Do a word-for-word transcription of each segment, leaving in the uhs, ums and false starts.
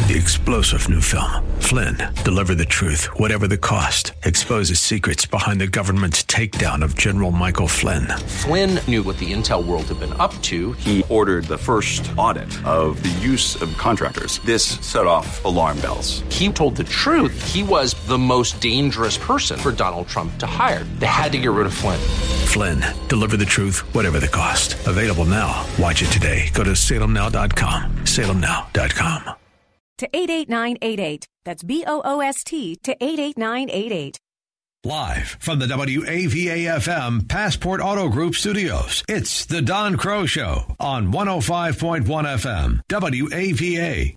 The explosive new film, Flynn, deliver the truth, whatever the cost, exposes secrets behind the government's takedown of General Michael Flynn. Flynn knew what the intel world had been up to. He ordered the first audit of the use of contractors. This set off alarm bells. He told the truth. He was the most dangerous person for Donald Trump to hire. They had to get rid of Flynn. Flynn, deliver the truth, whatever the cost. Available now. Watch it today. Go to salem now dot com. salem now dot com. To eight eight nine eight eight. That's B O O S T to eight eight nine eight eight. Live from the W A V A F M Passport Auto Group studios, it's the Don Crow Show on one oh five point one F M, W A V A.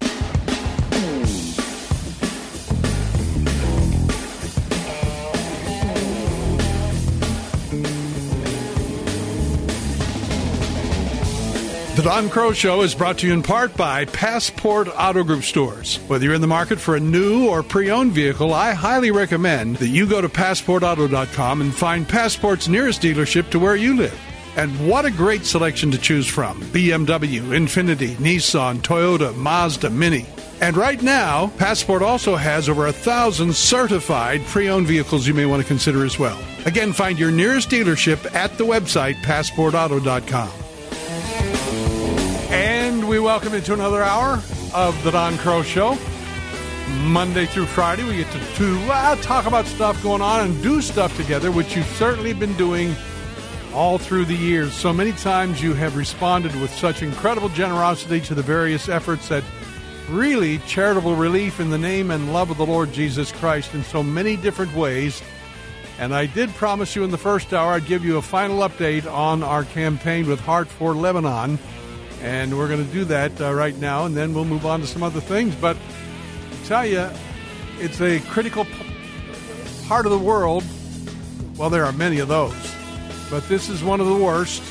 The Don Crow Show is brought to you in part by Passport Auto Group stores. Whether you're in the market for a new or pre-owned vehicle, I highly recommend that you go to passport auto dot com and find Passport's nearest dealership to where you live. And what a great selection to choose from. B M W, Infiniti, Nissan, Toyota, Mazda, Mini. And right now, Passport also has over a thousand certified pre-owned vehicles you may want to consider as well. Again, find your nearest dealership at the website passport auto dot com. And we welcome you to another hour of the Don Crow Show. Monday through Friday, we get to, to uh, talk about stuff going on and do stuff together, which you've certainly been doing all through the years. So many times you have responded with such incredible generosity to the various efforts at really charitable relief in the name and love of the Lord Jesus Christ in so many different ways. And I did promise you in the first hour I'd give you a final update on our campaign with Heart for Lebanon. And we're going to do that uh, right now, and then we'll move on to some other things. But I tell you, it's a critical p- part of the world. Well, there are many of those, but this is one of the worst.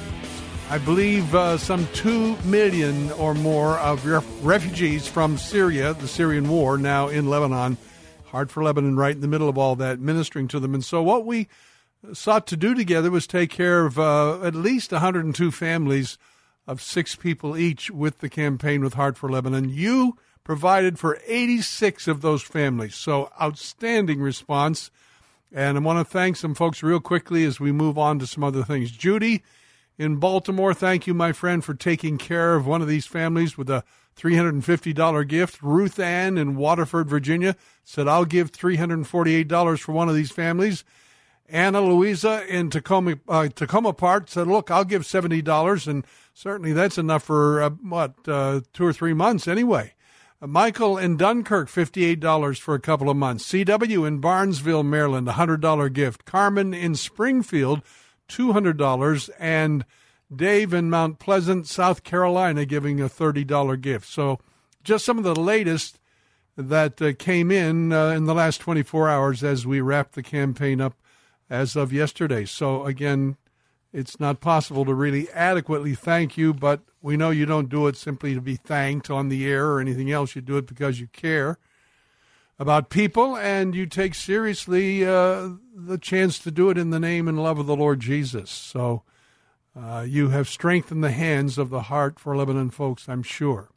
I believe uh, some two million or more of ref- refugees from Syria, the Syrian war, now in Lebanon. Heart for Lebanon right in the middle of all that, ministering to them. And so what we sought to do together was take care of uh, at least one hundred two families of six people each with the campaign with Heart for Lebanon. You provided for eighty-six of those families. So outstanding response. And I want to thank some folks real quickly as we move on to some other things. Judy in Baltimore, thank you, my friend, for taking care of one of these families with a three hundred fifty dollars gift. Ruth Ann in Waterford, Virginia, said, I'll give three hundred forty-eight dollars for one of these families. Anna Louisa in Tacoma, uh, Tacoma Park said, look, I'll give seventy dollars, and certainly that's enough for, uh, what, uh, two or three months anyway. Uh, Michael in Dunkirk, fifty-eight dollars for a couple of months. C W in Barnesville, Maryland, a one hundred dollars gift. Carmen in Springfield, two hundred dollars. And Dave in Mount Pleasant, South Carolina, giving a thirty dollars gift. So just some of the latest that uh, came in uh, in the last twenty-four hours as we wrapped the campaign up as of yesterday. So, again, it's not possible to really adequately thank you, but we know you don't do it simply to be thanked on the air or anything else. You do it because you care about people, and you take seriously uh, the chance to do it in the name and love of the Lord Jesus. So uh, you have strengthened the hands of the Heart for Lebanon folks, I'm sure.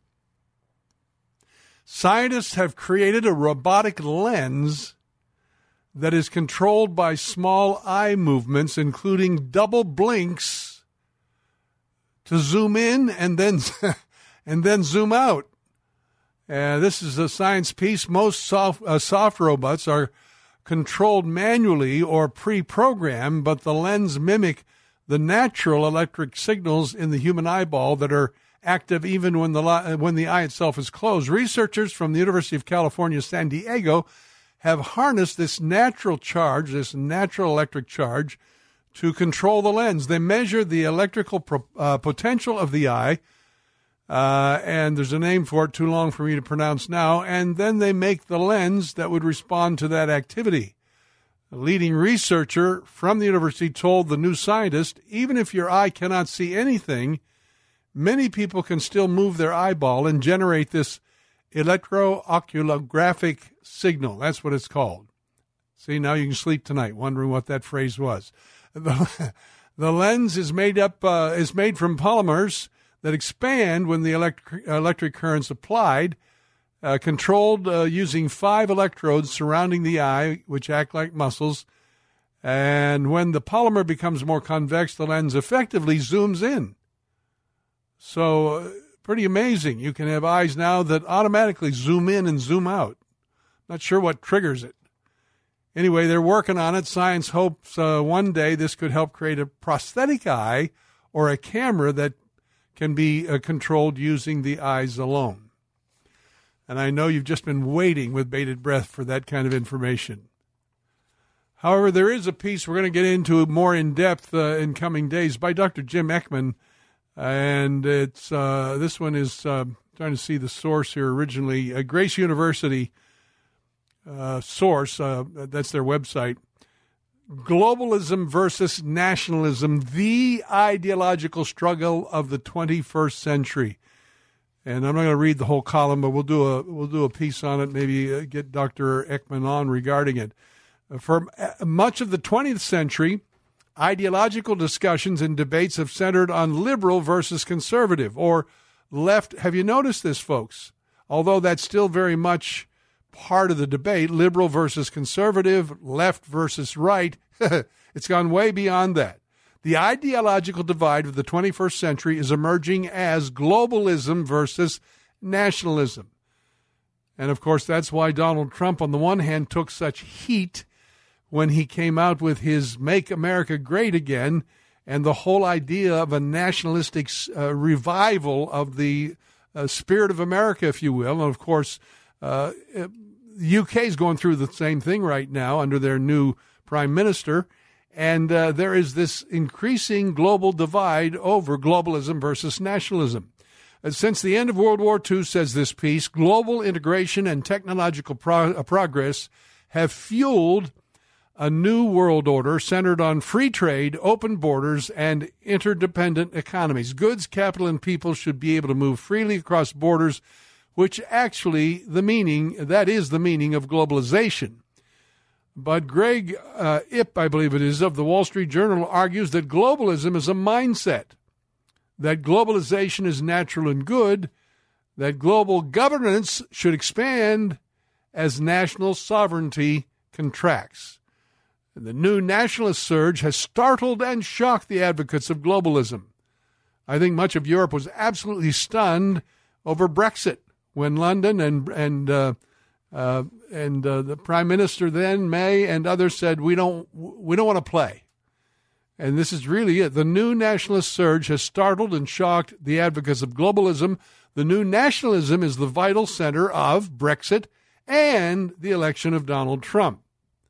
Scientists have created a robotic lens that is controlled by small eye movements, including double blinks to zoom in and then and then zoom out. Uh, this is a science piece. Most soft, uh, soft robots are controlled manually or pre-programmed, but the lens mimic the natural electric signals in the human eyeball that are active even when the when the eye itself is closed. Researchers from the University of California, San Diego, have harnessed this natural charge, this natural electric charge, to control the lens. They measure the electrical pro, uh, potential of the eye, uh, and there's a name for it too long for me to pronounce now, and then they make the lens that would respond to that activity. A leading researcher from the university told the New Scientist, even if your eye cannot see anything, many people can still move their eyeball and generate this electrooculographic signal. That's what it's called. See, now you can sleep tonight wondering what that phrase was. The, the lens is made up uh, is made from polymers that expand when the electric, electric current's applied. uh, controlled uh, using five electrodes surrounding the eye, which act like muscles. And when the polymer becomes more convex, the lens effectively zooms in. So uh, pretty amazing. You can have eyes now that automatically zoom in and zoom out. Not sure what triggers it. Anyway, they're working on it. Science hopes uh, one day this could help create a prosthetic eye or a camera that can be uh, controlled using the eyes alone. And I know you've just been waiting with bated breath for that kind of information. However, there is a piece we're going to get into more in depth uh, in coming days by Doctor Jim Eckman. And it's uh, this one is, uh, trying to see the source here originally, uh, Grace University uh, source, uh, that's their website. Globalism versus Nationalism, the ideological struggle of the twenty-first century. And I'm not going to read the whole column, but we'll do a we'll do a piece on it, maybe uh, get Doctor Eckman on regarding it. Uh, for uh, much of the twentieth century, ideological discussions and debates have centered on liberal versus conservative or left. Have you noticed this, folks? Although that's still very much part of the debate, liberal versus conservative, left versus right, it's gone way beyond that. The ideological divide of the twenty-first century is emerging as globalism versus nationalism. And, of course, that's why Donald Trump, on the one hand, took such heat when he came out with his Make America Great Again and the whole idea of a nationalistic uh, revival of the uh, spirit of America, if you will. And, of course, uh, the U K is going through the same thing right now under their new prime minister. And uh, there is this increasing global divide over globalism versus nationalism. Uh, since the end of World War Two, says this piece, global integration and technological pro- uh, progress have fueled a new world order centered on free trade, open borders, and interdependent economies. Goods, capital, and people should be able to move freely across borders, which actually the meaning, that is the meaning of globalization. But Greg uh, Ip, I believe it is, of the Wall Street Journal, argues that globalism is a mindset, that globalization is natural and good, that global governance should expand as national sovereignty contracts. And the new nationalist surge has startled and shocked the advocates of globalism. I think much of Europe was absolutely stunned over Brexit when London and and uh, uh, and uh, the Prime Minister then, May, and others said, we don't we don't want to play. And this is really it. The new nationalist surge has startled and shocked the advocates of globalism. The new nationalism is the vital center of Brexit and the election of Donald Trump.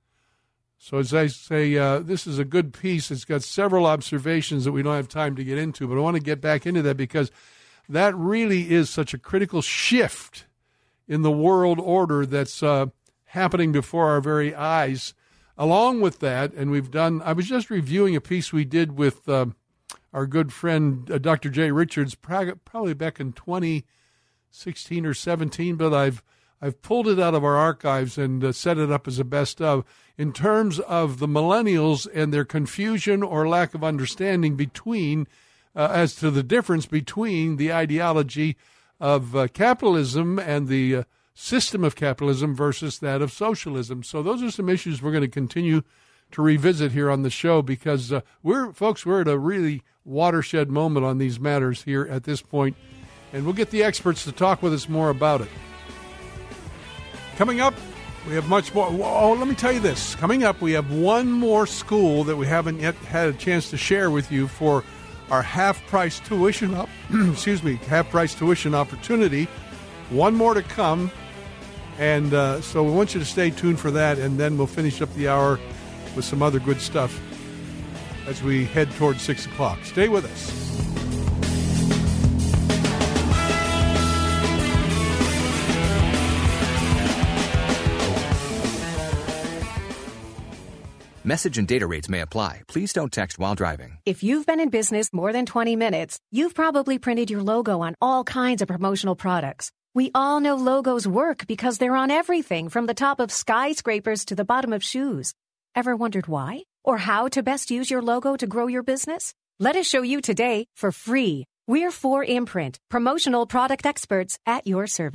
So as I say, uh, this is a good piece. It's got several observations that we don't have time to get into, but I want to get back into that because that really is such a critical shift in the world order that's uh, happening before our very eyes. Along with that, and we've done, I was just reviewing a piece we did with uh, our good friend, uh, Doctor Jay Richards, probably back in twenty sixteen or seventeen, but I've I've pulled it out of our archives and uh, set it up as a best of, in terms of the millennials and their confusion or lack of understanding between, uh, as to the difference between the ideology of uh, capitalism and the uh, system of capitalism versus that of socialism. So those are some issues we're going to continue to revisit here on the show because uh, we're, folks, we're at a really watershed moment on these matters here at this point, and we'll get the experts to talk with us more about it. Coming up, we have much more. Oh, let me tell you this. Coming up, we have one more school that we haven't yet had a chance to share with you for our half-price tuition up, excuse me, half-price tuition opportunity. One more to come. And uh, so we want you to stay tuned for that, and then we'll finish up the hour with some other good stuff as we head towards six o'clock. Stay with us. Message and data rates may apply. Please don't text while driving. If you've been in business more than twenty minutes, you've probably printed your logo on all kinds of promotional products. We all know logos work because they're on everything from the top of skyscrapers to the bottom of shoes. Ever wondered why? Or how to best use your logo to grow your business? Let us show you today for free. We're four Imprint, promotional product experts at your service.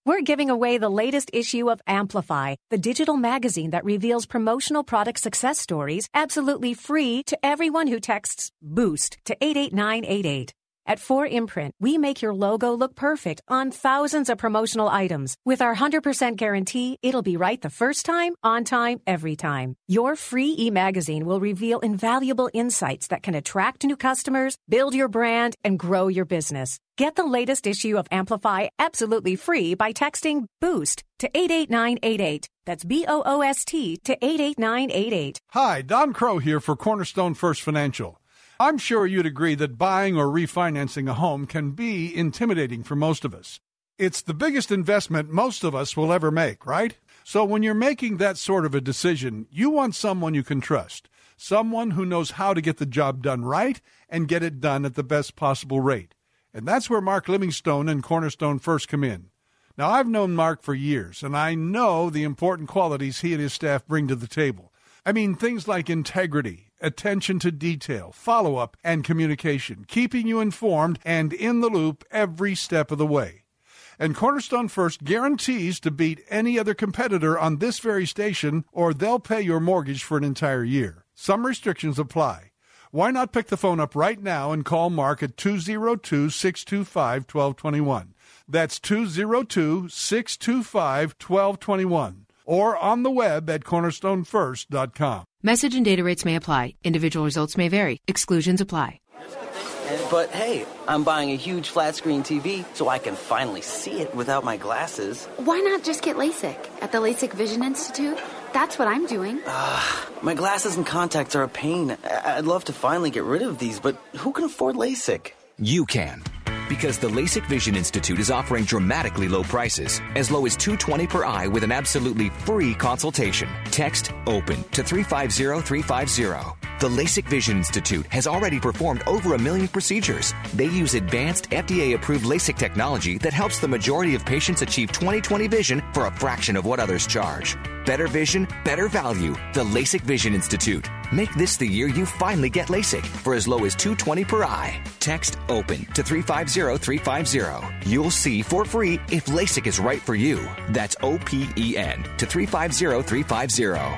We're giving away the latest issue of Amplify, the digital magazine that reveals promotional product success stories absolutely free to everyone who texts BOOST to eight eight nine eight eight. At four Imprint, we make your logo look perfect on thousands of promotional items. With our one hundred percent guarantee, it'll be right the first time, on time, every time. Your free e-magazine will reveal invaluable insights that can attract new customers, build your brand, and grow your business. Get the latest issue of Amplify absolutely free by texting BOOST to eight eight nine eight eight. That's B O O S T to eight eight nine eight eight. Hi, Don Crow here for Cornerstone First Financial. I'm sure you'd agree that buying or refinancing a home can be intimidating for most of us. It's the biggest investment most of us will ever make, right? So when you're making that sort of a decision, you want someone you can trust, someone who knows how to get the job done right and get it done at the best possible rate. And that's where Mark Livingstone and Cornerstone First come in. Now, I've known Mark for years, and I know the important qualities he and his staff bring to the table. I mean, things like integrity, attention to detail, follow-up, and communication, keeping you informed and in the loop every step of the way. And Cornerstone First guarantees to beat any other competitor on this very station, or they'll pay your mortgage for an entire year. Some restrictions apply. Why not pick the phone up right now and call Mark at two oh two, six two five, one two two one. That's two oh two, six two five, one two two one. Or on the web at cornerstone first dot com. Message and data rates may apply. Individual results may vary. Exclusions apply. But hey, I'm buying a huge flat screen T V so I can finally see it without my glasses. Why not just get LASIK at the LASIK Vision Institute? That's what I'm doing. Uh, my glasses and contacts are a pain. I'd love to finally get rid of these, but who can afford LASIK? You can. Because the LASIK Vision Institute is offering dramatically low prices, as low as two hundred twenty dollars per eye with an absolutely free consultation. Text OPEN to three five zero three five zero. The LASIK Vision Institute has already performed over a million procedures. They use advanced F D A-approved LASIK technology that helps the majority of patients achieve twenty twenty vision for a fraction of what others charge. Better vision, better value. The LASIK Vision Institute. Make this the year you finally get LASIK for as low as two hundred twenty dollars per eye. Text OPEN to three five zero three five zero. You'll see for free if LASIK is right for you. That's O P E N to three five zero three five zero.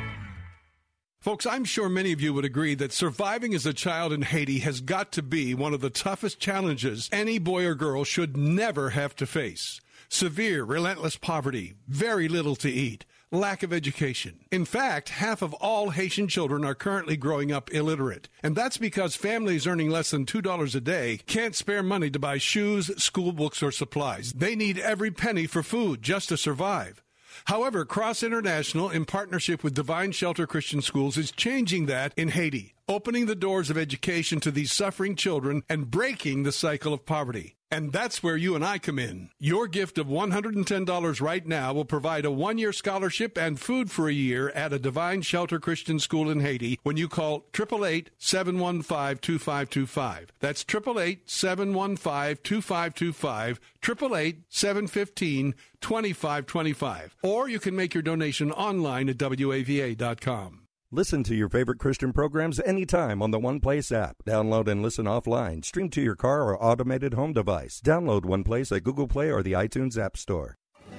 Folks, I'm sure many of you would agree that surviving as a child in Haiti has got to be one of the toughest challenges any boy or girl should never have to face. Severe, relentless poverty, very little to eat, lack of education. In fact, half of all Haitian children are currently growing up illiterate. And that's because families earning less than two dollars a day can't spare money to buy shoes, school books, or supplies. They need every penny for food just to survive. However, Cross International, in partnership with Divine Shelter Christian Schools, is changing that in Haiti, opening the doors of education to these suffering children and breaking the cycle of poverty. And that's where you and I come in. Your gift of one hundred ten dollars right now will provide a one-year scholarship and food for a year at a Divine Shelter Christian School in Haiti when you call eight eight eight, seven one five, two five two five. That's eight eight eight, seven one five, two five two five, eight eight eight, seven one five, two five two five. Or you can make your donation online at W A V A dot com. Listen to your favorite Christian programs anytime on the OnePlace app. Download and listen offline. Stream to your car or automated home device. Download OnePlace at Google Play or the iTunes App Store.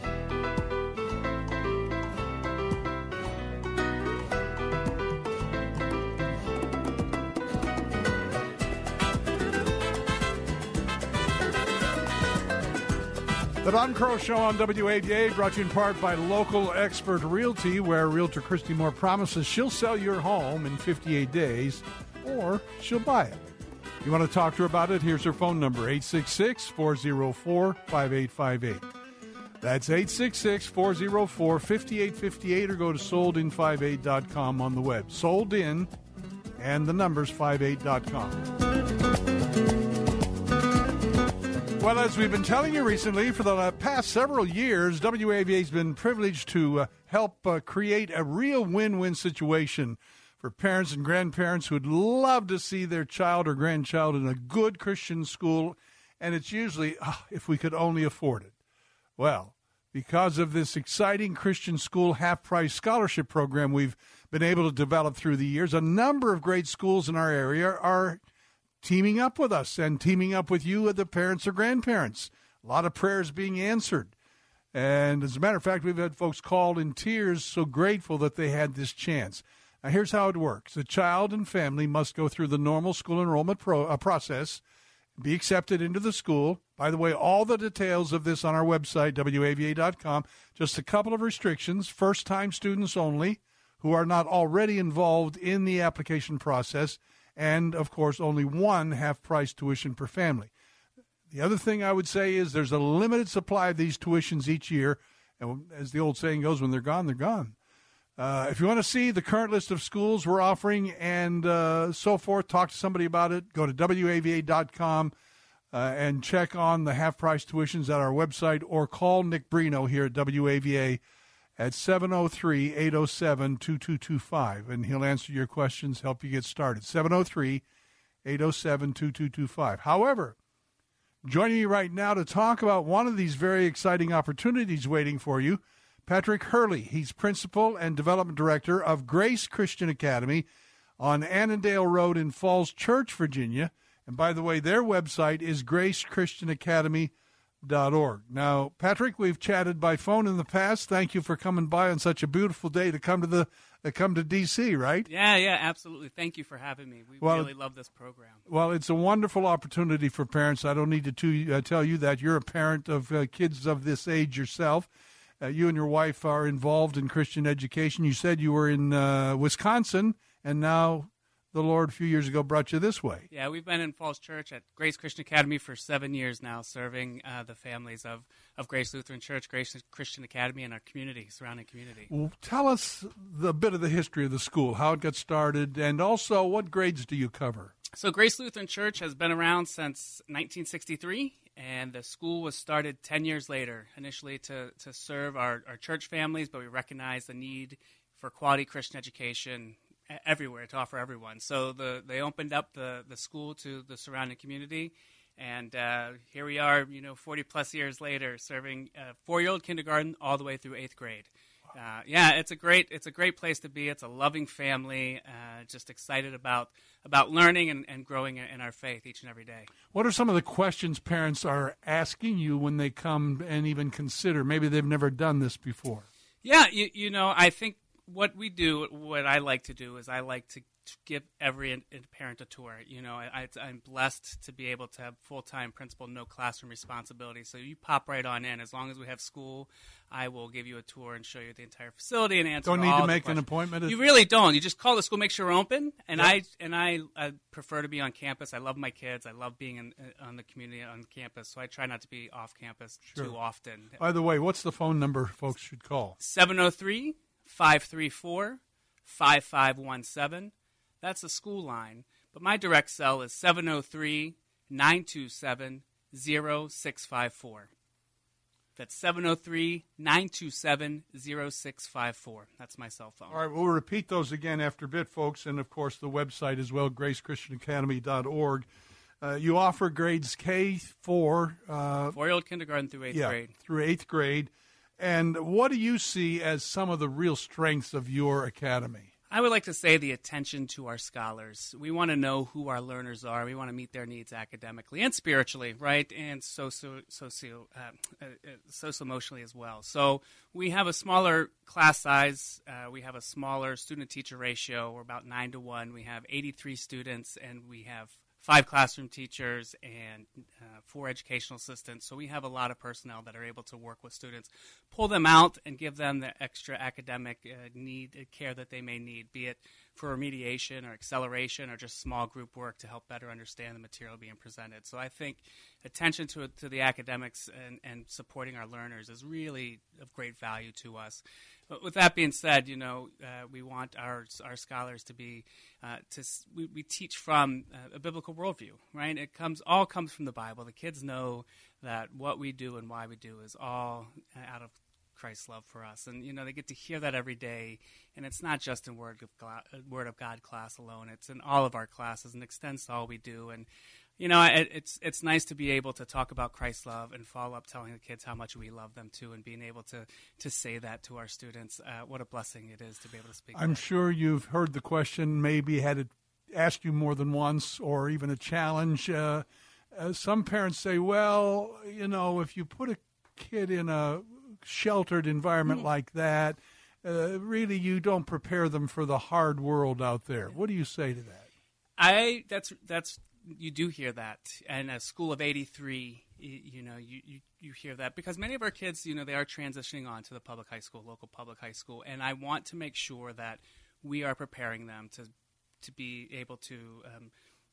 The Don Crow Show on W A V A, brought to you in part by Local Expert Realty, where Realtor Christy Moore promises she'll sell your home in fifty-eight days, or she'll buy it. You want to talk to her about it? Here's her phone number, eight six six, four oh four, five eight five eight. That's eight six six, four oh four, five eight five eight, or go to sold in fifty-eight dot com on the web. Sold in, and the number's fifty-eight dot com. Well, as we've been telling you recently, for the past several years, W A V A has been privileged to uh, help uh, create a real win-win situation for parents and grandparents who'd love to see their child or grandchild in a good Christian school, and it's usually, oh, if we could only afford it. Well, because of this exciting Christian school half-price scholarship program we've been able to develop through the years, a number of great schools in our area are teaming up with us and teaming up with you, the parents or grandparents. A lot of prayers being answered. And as a matter of fact, we've had folks called in tears, so grateful that they had this chance. Now, here's how it works. A child and family must go through the normal school enrollment pro, uh, process, be accepted into the school. By the way, all the details of this on our website, W A V A dot com. Just a couple of restrictions. First-time students only who are not already involved in the application process. And, of course, only one half-price tuition per family. The other thing I would say is there's a limited supply of these tuitions each year. And as the old saying goes, when they're gone, they're gone. Uh, if you want to see the current list of schools we're offering and uh, so forth, talk to somebody about it. Go to W A V A dot com uh, and check on the half-price tuitions at our website, or call Nick Brino here at W A V A at seven oh three, eight oh seven, two two two five, and he'll answer your questions, help you get started. seven oh three, eight oh seven, two two two five. However, joining me right now to talk about one of these very exciting opportunities waiting for you, Patrick Hurley. He's Principal and Development Director of Grace Christian Academy on Annandale Road in Falls Church, Virginia. And by the way, their website is grace christian academy dot org. Now, Patrick, we've chatted by phone in the past. Thank you for coming by on such a beautiful day to come to the uh, come to D C, right? Yeah, yeah, absolutely. Thank you for having me. We well, really love this program. Well, it's a wonderful opportunity for parents. I don't need to, to uh, tell you that. You're a parent of uh, kids of this age yourself. Uh, you and your wife are involved in Christian education. You said you were in uh, Wisconsin, and now the Lord a few years ago brought you this way. Yeah, we've been in Falls Church at Grace Christian Academy for seven years now, serving uh, the families of, of Grace Lutheran Church, Grace Christian Academy, and our community, surrounding community. Well, tell us the bit of the history of the school, how it got started, and also what grades do you cover? So Grace Lutheran Church has been around since nineteen sixty-three. And the school was started ten years later, initially to, to serve our, our church families, but we recognized the need for quality Christian education everywhere to offer everyone. So the, they opened up the, the school to the surrounding community, and uh, here we are, you know, forty-plus years later, serving uh, four-year-old kindergarten all the way through eighth grade. Uh, yeah, it's a great it's a great place to be. It's a loving family. Uh, just excited about about learning and, and growing in our faith each and every day. What are some of the questions parents are asking you when they come and even consider? Maybe they've never done this before. Yeah, you, you know, I think what we do, what I like to do is I like to give every parent a tour. You know, I, I'm blessed to be able to have full-time principal, no classroom responsibility. So you pop right on in. As long as we have school, I will give you a tour and show you the entire facility and answer all the questions. Don't need to make an appointment? You really don't. You just call the school, make sure we're open. And yeah. I and I, I prefer to be on campus. I love my kids. I love being in, on the community, on campus. So I try not to be off campus sure. too often. By the way, what's the phone number folks should call? seven oh three, five three four, five five one seven. That's the school line. But my direct cell is seven oh three, nine two seven, oh six five four. That's seven oh three, nine two seven, oh six five four. That's my cell phone. All right, we'll repeat those again after a bit, folks, and, of course, the website as well, grace christian academy dot org. Uh, you offer grades K four. Uh, Four-year-old kindergarten through eighth yeah, grade. through eighth grade. And what do you see as some of the real strengths of your academy? I would like to say the attention to our scholars. We want to know who our learners are. We want to meet their needs academically and spiritually, right, and socio, socio, uh, uh, socio-emotionally as well. So we have a smaller class size. Uh, we have a smaller student-teacher ratio. We're about nine to one. We have eighty-three students, and we have five classroom teachers and uh, four educational assistants. So we have a lot of personnel that are able to work with students, pull them out, and give them the extra academic uh, need uh, care that they may need, be it for remediation or acceleration or just small group work to help better understand the material being presented. So I think attention to to the academics and, and supporting our learners is really of great value to us. But with that being said, you know, uh, we want our our scholars to be uh, to we, we teach from uh, a biblical worldview, right? It comes all comes from the Bible. The kids know that what we do and why we do is all out of Christ's love for us, and you know they get to hear that every day. And it's not just in Word of God, Word of God class alone; it's in all of our classes and extends to all we do. And you know, it, it's it's nice to be able to talk about Christ's love and follow up telling the kids how much we love them too, and being able to, to say that to our students. Uh, what a blessing it is to be able to speak. I'm that. sure you've heard the question, maybe had it asked you more than once, or even a challenge. Uh, uh, some parents say, well, you know, if you put a kid in a sheltered environment mm-hmm. like that, uh, really you don't prepare them for the hard world out there. What do you say to that? I that's that's you do hear that, and a school of eighty-three, you, you know, you, you you hear that because many of our kids, you know, they are transitioning on to the public high school, local public high school, and I want to make sure that we are preparing them to to be able to um,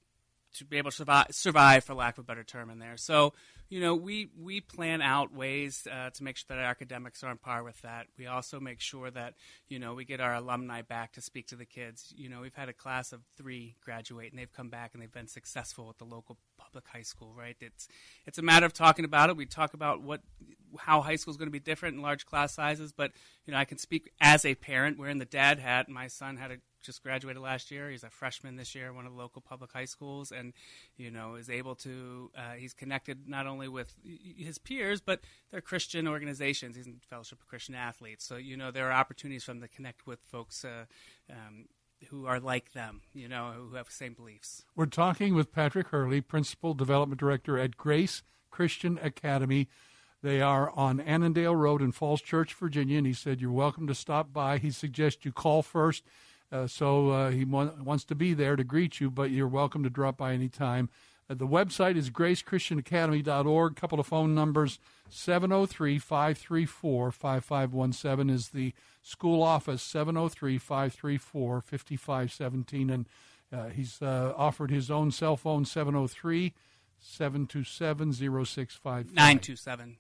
to be able to survive, survive, for lack of a better term, in there. So, you know, we, we plan out ways uh, to make sure that our academics are on par with that. We also make sure that, you know, we get our alumni back to speak to the kids. You know, we've had a class of three graduate, and they've come back and they've been successful at the local public high school, right? It's it's a matter of talking about it. We talk about what how high school is going to be different in large class sizes, but, you know, I can speak as a parent. We're in the dad hat. My son had a just graduated last year. He's a freshman this year at one of the local public high schools, and, you know, is able to, uh, he's connected not only with his peers, but they're Christian organizations. He's in Fellowship of Christian Athletes. So, you know, there are opportunities for them to connect with folks uh, um, who are like them, you know, who have the same beliefs. We're talking with Patrick Hurley, Principal Development Director at Grace Christian Academy. They are on Annandale Road in Falls Church, Virginia, and he said you're welcome to stop by. He suggests you call first. Uh, so uh, he wa- wants to be there to greet you, but you're welcome to drop by anytime. Uh, the website is grace christian academy dot org. A couple of phone numbers, seven oh three, five three four, five five one seven is the school office, seven oh three, five three four, five five one seven. And uh, he's uh, offered his own cell phone, seven oh three, seven two seven, oh six five five. nine two seven.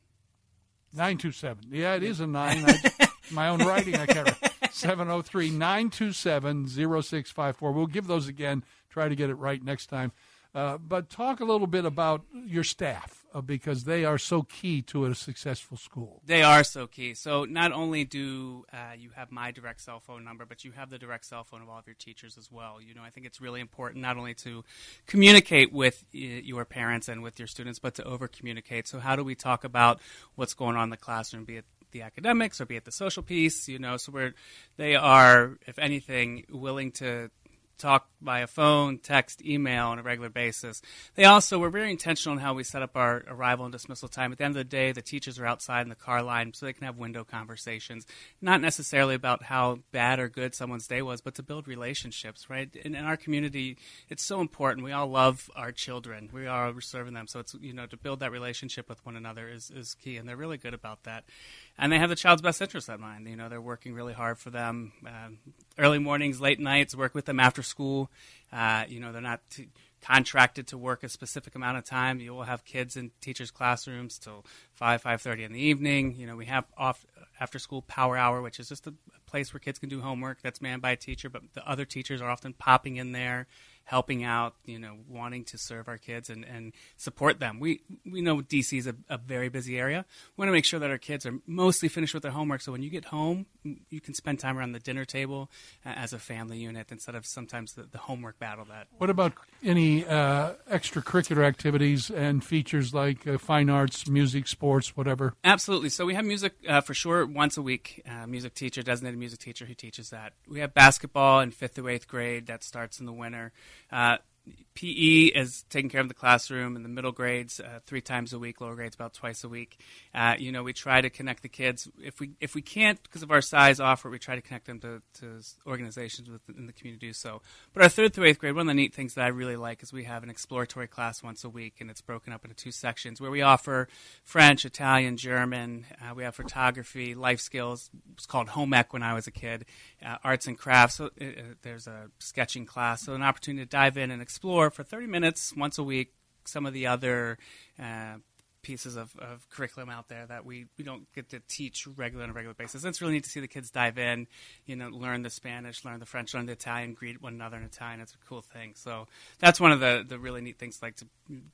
nine two seven. Yeah, it is a nine. I, my own writing, I can't write. seven oh three, nine two seven, oh six five four. We'll give those again, try to get it right next time. Uh, but talk a little bit about your staff, uh, because they are so key to a successful school. They are so key. So not only do uh, you have my direct cell phone number, but you have the direct cell phone of all of your teachers as well. You know, I think it's really important not only to communicate with uh, your parents and with your students, but to over-communicate. So how do we talk about what's going on in the classroom, be it the academics or be it the social piece, you know, so we're, they are, if anything, willing to talk via phone, text, email on a regular basis. They also were very intentional in how we set up our arrival and dismissal time. At the end of the day, the teachers are outside in the car line so they can have window conversations, not necessarily about how bad or good someone's day was, but to build relationships, right? In, in our community, it's so important. We all love our children. We are serving them. So it's, you know, to build that relationship with one another is, is key, and they're really good about that. And they have the child's best interest at mind. You know, they're working really hard for them. Um, early mornings, late nights, work with them after school. Uh, you know, they're not t- contracted to work a specific amount of time. You will have kids in teachers' classrooms till five, five thirty in the evening. You know, we have off after-school power hour, which is just a place where kids can do homework that's manned by a teacher, but the other teachers are often popping in there, helping out, you know, wanting to serve our kids and, and support them. We we know D C is a, a very busy area. We want to make sure that our kids are mostly finished with their homework, so when you get home, you can spend time around the dinner table uh, as a family unit instead of sometimes the, the homework battle that. What about any uh, extracurricular activities and features like uh, fine arts, music, sports, whatever? Absolutely. So we have music uh, for sure once a week, uh, music teacher, designated music teacher who teaches that. We have basketball in fifth through eighth grade that starts in the winter. Uh, P E is taking care of the classroom in the middle grades uh, three times a week, lower grades about twice a week. Uh, you know, we try to connect the kids. If we if we can't, because of our size offer, we try to connect them to, to organizations within the community do so. But our third through eighth grade, one of the neat things that I really like is we have an exploratory class once a week, and it's broken up into two sections where we offer French, Italian, German. Uh, we have photography, life skills. It's called home ec when I was a kid, uh, arts and crafts. So uh, there's a sketching class, so an opportunity to dive in and explore for thirty minutes once a week some of the other uh, pieces of, of curriculum out there that we, we don't get to teach regular on a regular basis. It's really neat to see the kids dive in, you know, learn the Spanish, learn the French, learn the Italian, greet one another in Italian. It's a cool thing. So that's one of the, the really neat things like to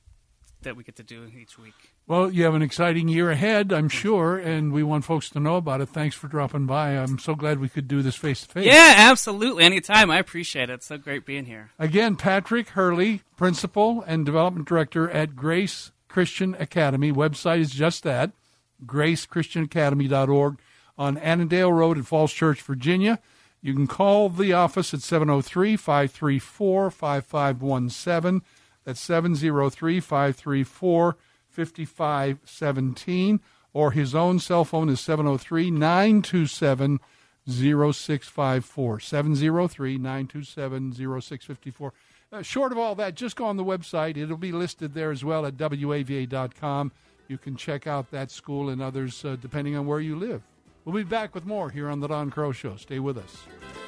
that we get to do each week. Well, you have an exciting year ahead, I'm sure, and we want folks to know about it. Thanks for dropping by. I'm so glad we could do this face-to-face. Yeah, absolutely. Anytime. I appreciate it. It's so great being here. Again, Patrick Hurley, Principal and Development Director at Grace Christian Academy. Website is just that, grace christian academy dot org, on Annandale Road in Falls Church, Virginia. You can call the office at seven oh three, five three four, five five one seven. That's seven oh three, five three four, five five one seven. or his own cell phone is seven oh three, nine two seven, oh six five four, seven oh three, nine two seven, oh six five four. Uh, short of all that, just go on the website. It'll be listed there as well at W A V A dot com. You can check out that school and others uh, depending on where you live. We'll be back with more here on The Don Crow Show. Stay with us.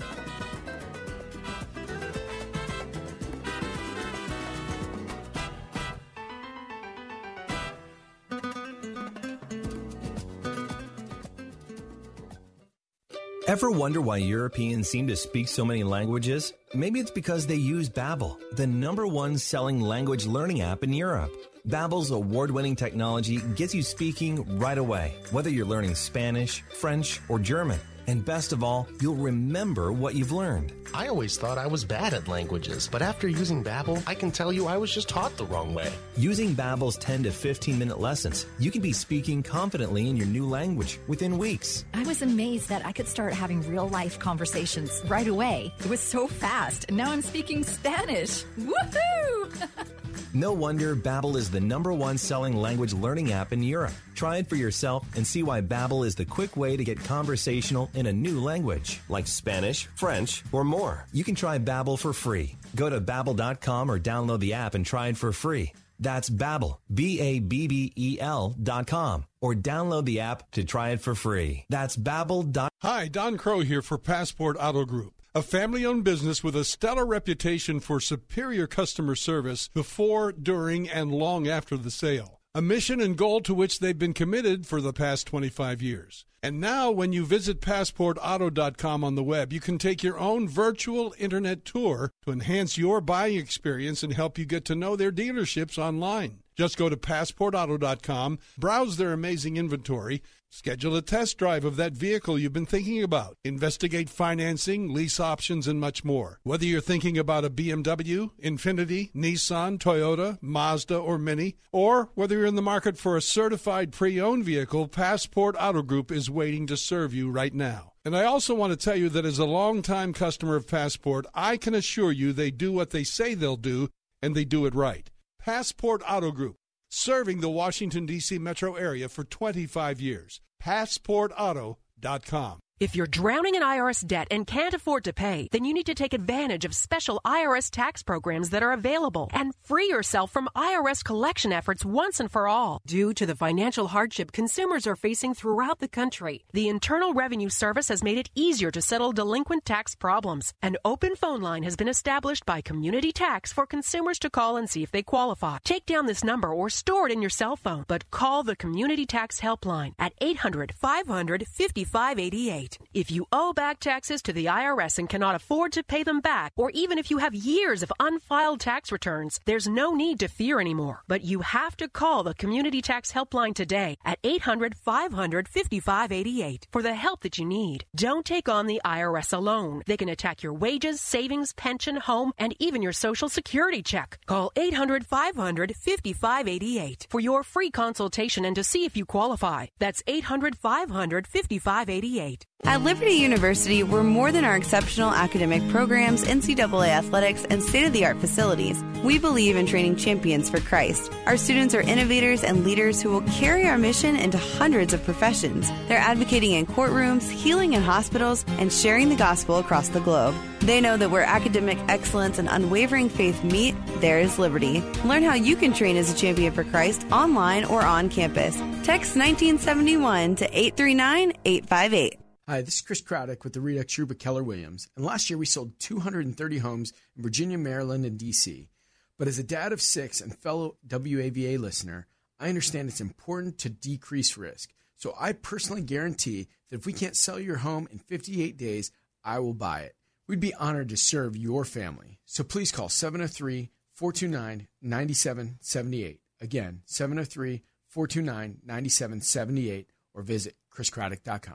Ever wonder why Europeans seem to speak so many languages? Maybe it's because they use Babbel, the number one selling language learning app in Europe. Babbel's award-winning technology gets you speaking right away, whether you're learning Spanish, French, or German. And best of all, you'll remember what you've learned. I always thought I was bad at languages, but after using Babbel, I can tell you I was just taught the wrong way. Using Babbel's ten to fifteen minute lessons, you can be speaking confidently in your new language within weeks. I was amazed that I could start having real-life conversations right away. It was so fast, and now I'm speaking Spanish. Woohoo! No wonder Babbel is the number one selling language learning app in Europe. Try it for yourself and see why Babbel is the quick way to get conversational in a new language, like Spanish, French, or more. You can try Babbel for free. Go to Babbel dot com or download the app and try it for free. That's Babbel, B A B B E L dot com, or download the app to try it for free. That's Babbel. Hi, Don Crow here for Passport Auto Group, a family-owned business with a stellar reputation for superior customer service before, during, and long after the sale. A mission and goal to which they've been committed for the past twenty-five years. And now, when you visit passport auto dot com on the web, you can take your own virtual internet tour to enhance your buying experience and help you get to know their dealerships online. Just go to passport auto dot com, browse their amazing inventory, schedule a test drive of that vehicle you've been thinking about, investigate financing, lease options, and much more. Whether you're thinking about a B M W, Infiniti, Nissan, Toyota, Mazda, or Mini, or whether you're in the market for a certified pre-owned vehicle, Passport Auto Group is waiting to serve you right now. And I also want to tell you that as a longtime customer of Passport, I can assure you they do what they say they'll do, and they do it right. Passport Auto Group, serving the Washington, D C metro area for twenty-five years. passport auto dot com. If you're drowning in I R S debt and can't afford to pay, then you need to take advantage of special I R S tax programs that are available and free yourself from I R S collection efforts once and for all. Due to the financial hardship consumers are facing throughout the country, the Internal Revenue Service has made it easier to settle delinquent tax problems. An open phone line has been established by Community Tax for consumers to call and see if they qualify. Take down this number or store it in your cell phone, but call the Community Tax Helpline at eight hundred, five hundred, fifty-five eighty-eight. If you owe back taxes to the I R S and cannot afford to pay them back, or even if you have years of unfiled tax returns, there's no need to fear anymore. But you have to call the Community Tax Helpline today at eight hundred, five hundred, fifty-five eighty-eight for the help that you need. Don't take on the I R S alone. They can attack your wages, savings, pension, home, and even your Social Security check. Call eight hundred, five hundred, fifty-five eighty-eight for your free consultation and to see if you qualify. That's eight hundred, five hundred, fifty-five eighty-eight. At Liberty University, we're more than our exceptional academic programs, N C double A athletics, and state-of-the-art facilities. We believe in training champions for Christ. Our students are innovators and leaders who will carry our mission into hundreds of professions. They're advocating in courtrooms, healing in hospitals, and sharing the gospel across the globe. They know that where academic excellence and unwavering faith meet, there is liberty. Learn how you can train as a champion for Christ online or on campus. Text nineteen seventy-one to eight three nine, eight five eight. Hi, this is Chris Craddock with the Redux Group at Keller Williams. And last year we sold two hundred thirty homes in Virginia, Maryland, and D C. But as a dad of six and fellow W A V A listener, I understand it's important to decrease risk. So I personally guarantee that if we can't sell your home in fifty-eight days, I will buy it. We'd be honored to serve your family. So please call seven oh three, four two nine, nine seven seven eight. Again, seven oh three, four two nine, nine seven seven eight, or visit chris craddock dot com.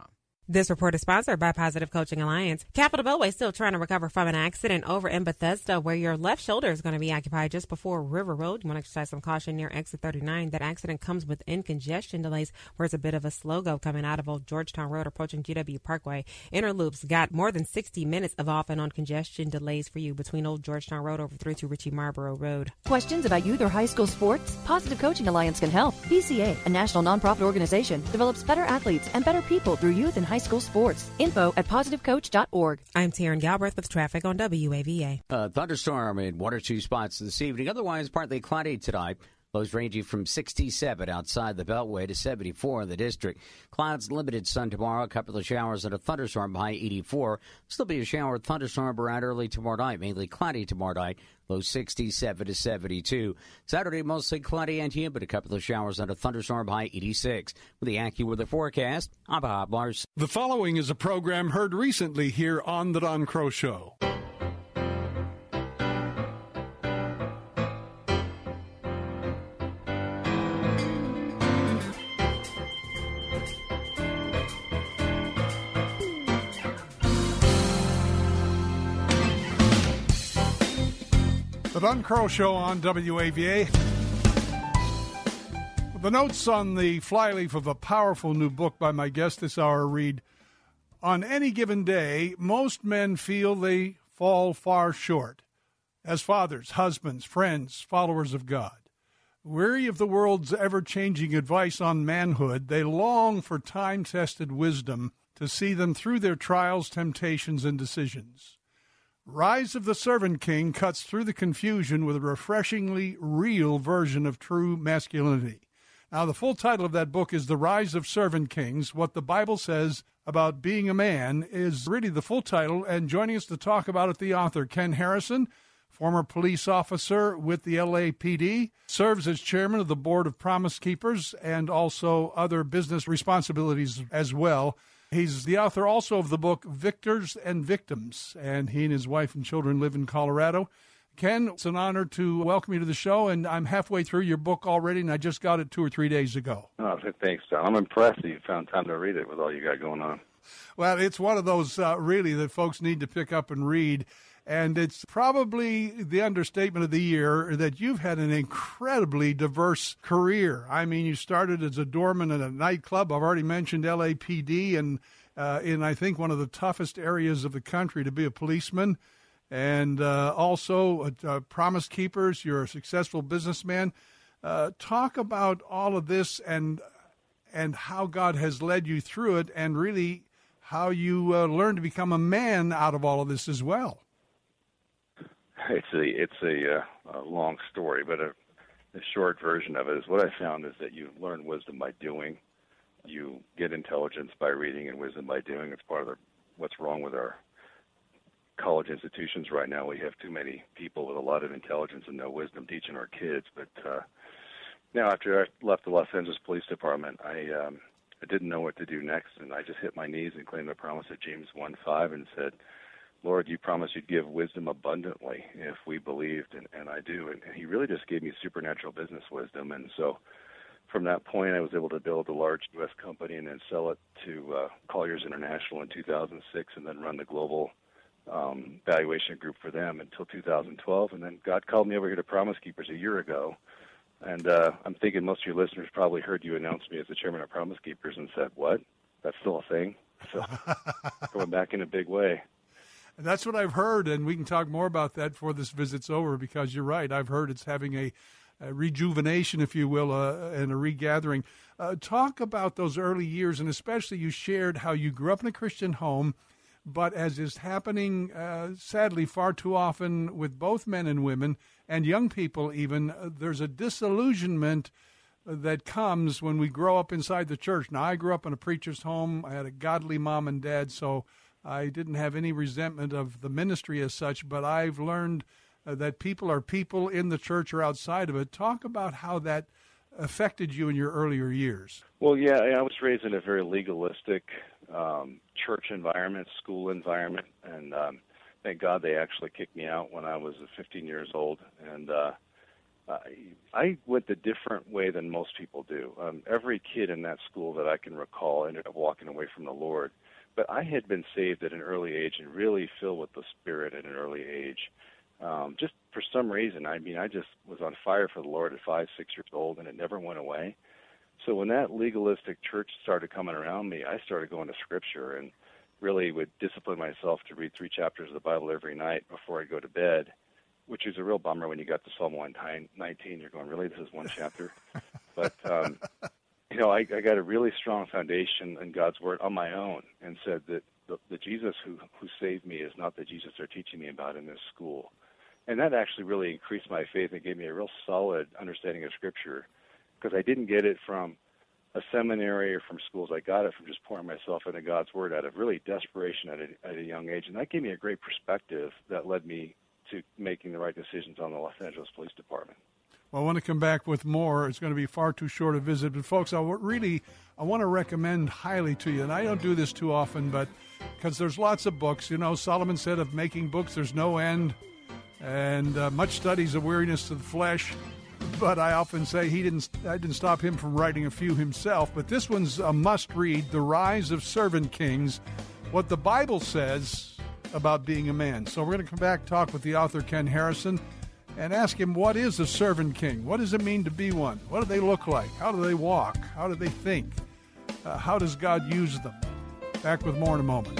This report is sponsored by Positive Coaching Alliance. Capital Beltway still trying to recover from an accident over in Bethesda where your left shoulder is going to be occupied just before River Road. You want to exercise some caution near exit thirty-nine. That accident comes within congestion delays where it's a bit of a slow go coming out of Old Georgetown Road approaching G W Parkway. Interloops got more than sixty minutes of off and on congestion delays for you between Old Georgetown Road over through to Ritchie Marlboro Road. Questions about youth or high school sports? Positive Coaching Alliance can help. P C A, a national nonprofit organization, develops better athletes and better people through youth and high school sports. Info at positive coach dot org. I'm Taryn Galbraith with traffic on W A V A. Uh, thunderstorm in one or two spots this evening. Otherwise, partly cloudy tonight. Lows ranging from sixty-seven outside the Beltway to seventy-four in the district. Clouds, limited sun tomorrow. A couple of showers and a thunderstorm, high eighty-four. Still be a shower or thunderstorm around early tomorrow night. Mainly cloudy tomorrow night. Low sixty-seven to seventy-two. Saturday, mostly cloudy and humid. A couple of showers and a thunderstorm, high eighty-six. With the AccuWeather forecast, I'm Bob Larson. The following is a program heard recently here on The Don Crow Show. The Don Crow Show on W A V A. The notes on the flyleaf of a powerful new book by my guest this hour read, on any given day, most men feel they fall far short. As fathers, husbands, friends, followers of God. Weary of the world's ever-changing advice on manhood, they long for time-tested wisdom to see them through their trials, temptations, and decisions. Rise of the Servant King cuts through the confusion with a refreshingly real version of true masculinity. Now, the full title of that book is The Rise of Servant Kings. What the Bible Says About Being a Man is really the full title, and joining us to talk about it, the author, Ken Harrison, former police officer with the L A P D, serves as chairman of the Board of Promise Keepers, and also other business responsibilities as well. He's the author also of the book Victors and Victims, and he and his wife and children live in Colorado. Ken, it's an honor to welcome you to the show, and I'm halfway through your book already, and I just got it two or three days ago. Oh, thanks, John. I'm impressed that you found time to read it with all you got going on. Well, it's one of those, uh, really, that folks need to pick up and read. And it's probably the understatement of the year that you've had an incredibly diverse career. I mean, you started as a doorman at a nightclub. I've already mentioned L A P D, and uh, in, I think, one of the toughest areas of the country to be a policeman. And uh, also uh, Promise Keepers, you're a successful businessman. Uh, talk about all of this and and how God has led you through it, and really how you uh, learned to become a man out of all of this as well. It's a it's a, uh, a long story, but a, a short version of it is what I found is that you learn wisdom by doing. You get intelligence by reading and wisdom by doing. It's part of the, what's wrong with our college institutions right now. We have too many people with a lot of intelligence and no wisdom teaching our kids. But uh, now, after I left the Los Angeles Police Department, I um, I didn't know what to do next, and I just hit my knees and claimed the promise of James one five and said, Lord, you promised you'd give wisdom abundantly if we believed, and, and I do. And, and he really just gave me supernatural business wisdom. And so from that point, I was able to build a large U S company and then sell it to uh, Colliers International in two thousand six, and then run the global um, valuation group for them until two thousand twelve. And then God called me over here to Promise Keepers a year ago. And uh, I'm thinking most of your listeners probably heard you announce me as the chairman of Promise Keepers and said, what? That's still a thing? So going back in a big way. That's what I've heard, and we can talk more about that before this visit's over, because you're right. I've heard it's having a, a rejuvenation, if you will, uh, and a regathering. Uh, talk about those early years, and especially you shared how you grew up in a Christian home, but as is happening, uh, sadly, far too often with both men and women, and young people even, uh, there's a disillusionment that comes when we grow up inside the church. Now, I grew up in a preacher's home. I had a godly mom and dad, so I didn't have any resentment of the ministry as such, but I've learned uh, that people are people in the church or outside of it. Talk about how that affected you in your earlier years. Well, yeah, I was raised in a very legalistic um, church environment, school environment, and um, thank God they actually kicked me out when I was fifteen years old. And uh, I, I went a different way than most people do. Um, every kid in that school that I can recall ended up walking away from the Lord. But I had been saved at an early age and really filled with the Spirit at an early age. Um, just for some reason, I mean, I just was on fire for the Lord at five, six years old, and it never went away. So when that legalistic church started coming around me, I started going to Scripture and really would discipline myself to read three chapters of the Bible every night before I go to bed, which is a real bummer when you got to Psalm one nineteen. You're going, really, this is one chapter? But, um, you know, I, I got a really strong foundation in God's Word on my own and said that the, the Jesus who, who saved me is not the Jesus they're teaching me about in this school. And that actually really increased my faith and gave me a real solid understanding of Scripture, because I didn't get it from a seminary or from schools. I got it from just pouring myself into God's Word out of really desperation at a, at a young age. And that gave me a great perspective that led me to making the right decisions on the Los Angeles Police Department. Well, I want to come back with more. It's going to be far too short a visit. But, folks, I really I want to recommend highly to you, and I don't do this too often, but because there's lots of books. You know, Solomon said of making books, there's no end. And uh, much studies of weariness to the flesh, but I often say he didn't. I didn't stop him from writing a few himself. But this one's a must-read: The Rise of Servant Kings, what the Bible says about being a man. So we're going to come back, talk with the author Ken Harrison, and ask him, what is a servant king? What does it mean to be one? What do they look like? How do they walk? How do they think? Uh, how does God use them? Back with more in a moment.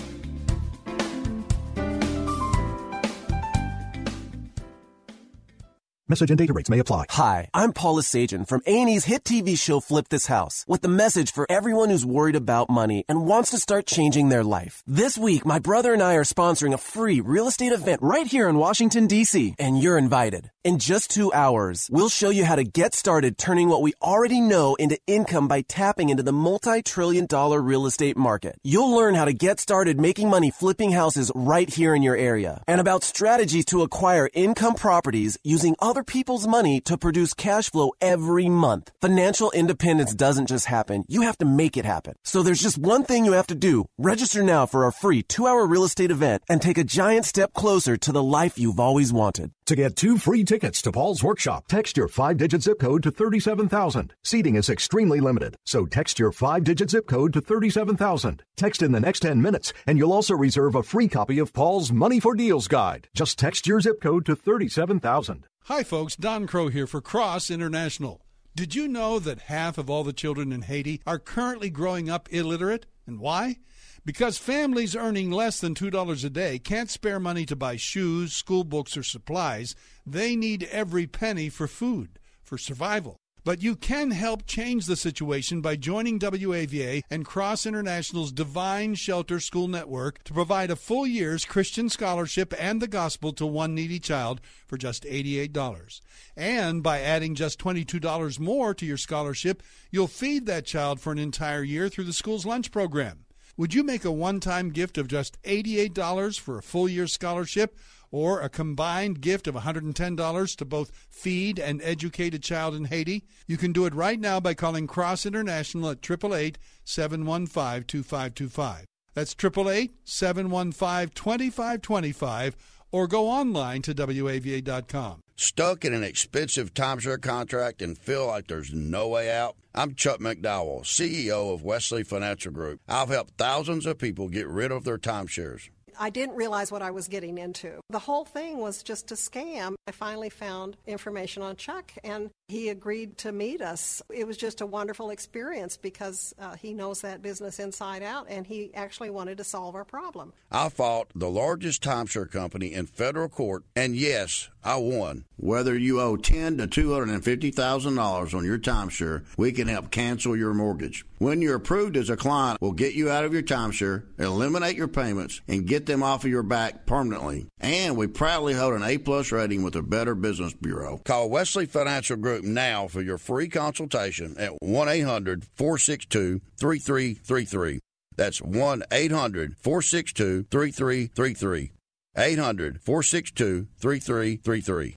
Message and data rates may apply. Hi, I'm Paula Sajan from A and E's hit T V show Flip This House, with the message for everyone who's worried about money and wants to start changing their life. This week, my brother and I are sponsoring a free real estate event right here in Washington, D C, and you're invited. In just two hours, we'll show you how to get started turning what we already know into income by tapping into the multi-trillion dollar real estate market. You'll learn how to get started making money flipping houses right here in your area, and about strategies to acquire income properties using other people's money to produce cash flow every month. Financial independence doesn't just happen. You have to make it happen. So there's just one thing you have to do. Register now for our free two-hour real estate event and take a giant step closer to the life you've always wanted. To get two free tickets to Paul's Workshop, text your five-digit zip code to thirty-seven thousand. Seating is extremely limited, so text your five-digit zip code to thirty-seven thousand. Text in the next ten minutes, and you'll also reserve a free copy of Paul's Money for Deals Guide. Just text your zip code to thirty-seven thousand. Hi, folks. Don Crow here for Cross International. Did you know that half of all the children in Haiti are currently growing up illiterate? And why? Because families earning less than two dollars a day can't spare money to buy shoes, school books, or supplies. They need every penny for food, for survival. But you can help change the situation by joining W A V A and Cross International's Divine Shelter School Network to provide a full year's Christian scholarship and the gospel to one needy child for just eighty-eight dollars. And by adding just twenty-two dollars more to your scholarship, you'll feed that child for an entire year through the school's lunch program. Would you make a one-time gift of just eighty-eight dollars for a full year's scholarship, or a combined gift of one hundred ten dollars to both feed and educate a child in Haiti? You can do it right now by calling Cross International at eight eight eight, seven one five, two five two five. That's eight eight eight, seven one five, two five two five, or go online to W A V A dot com. Stuck in an expensive timeshare contract and feel like there's no way out? I'm Chuck McDowell, C E O of Wesley Financial Group. I've helped thousands of people get rid of their timeshares. I didn't realize what I was getting into. The whole thing was just a scam. I finally found information on Chuck, and he agreed to meet us. It was just a wonderful experience because uh, he knows that business inside out, and he actually wanted to solve our problem. I fought the largest timeshare company in federal court, and yes, I won. Whether you owe ten thousand dollars to two hundred fifty thousand dollars on your timeshare, we can help cancel your mortgage. When you're approved as a client, we'll get you out of your timeshare, eliminate your payments, and get them off of your back permanently. And we proudly hold an A-plus rating with the Better Business Bureau. Call Wesley Financial Group now for your free consultation at one eight hundred, four six two, three three three three. That's one eight hundred, four six two, three three three three. eight hundred, four six two, three three three three.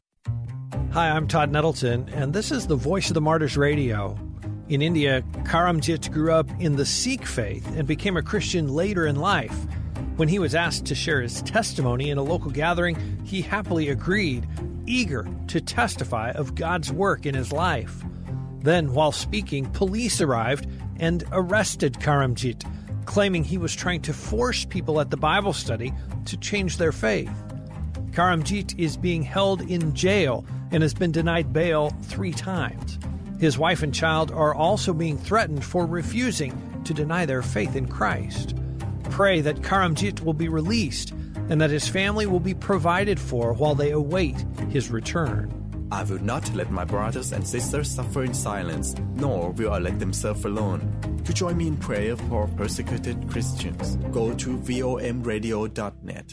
Hi, I'm Todd Nettleton, and this is the Voice of the Martyrs Radio. In India, Karamjit grew up in the Sikh faith and became a Christian later in life. When he was asked to share his testimony in a local gathering, he happily agreed, eager to testify of God's work in his life. Then, while speaking, police arrived and arrested Karamjit, claiming he was trying to force people at the Bible study to change their faith. Karamjit is being held in jail and has been denied bail three times. His wife and child are also being threatened for refusing to deny their faith in Christ. Pray that Karamjit will be released and that his family will be provided for while they await his return. I will not let my brothers and sisters suffer in silence, nor will I let them suffer alone. To join me in prayer for persecuted Christians, go to V O M radio dot net.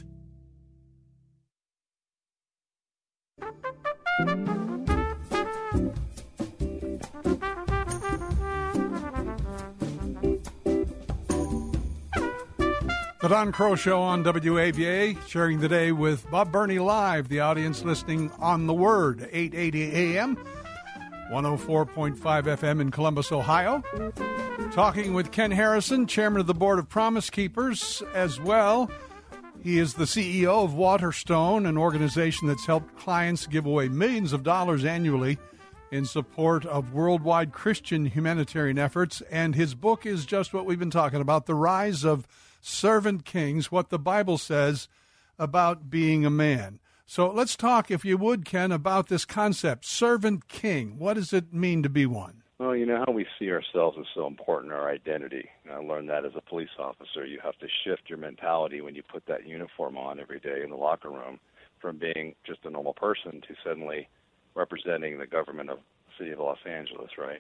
The Don Crow Show on W A V A, sharing the day with Bob Burney Live, the audience listening on The Word, eight eighty A M, one oh four point five F M in Columbus, Ohio. Talking with Ken Harrison, chairman of the Board of Promise Keepers, as well. He is the C E O of Waterstone, an organization that's helped clients give away millions of dollars annually in support of worldwide Christian humanitarian efforts. And his book is just what we've been talking about, The Rise of Servant Kings, what the Bible says about being a man. So let's talk, if you would, Ken, about this concept, servant king. What does it mean to be one? Well, you know, how we see ourselves is so important, our identity. I learned that as a police officer. You have to shift your mentality when you put that uniform on every day in the locker room from being just a normal person to suddenly representing the government of the city of Los Angeles, right?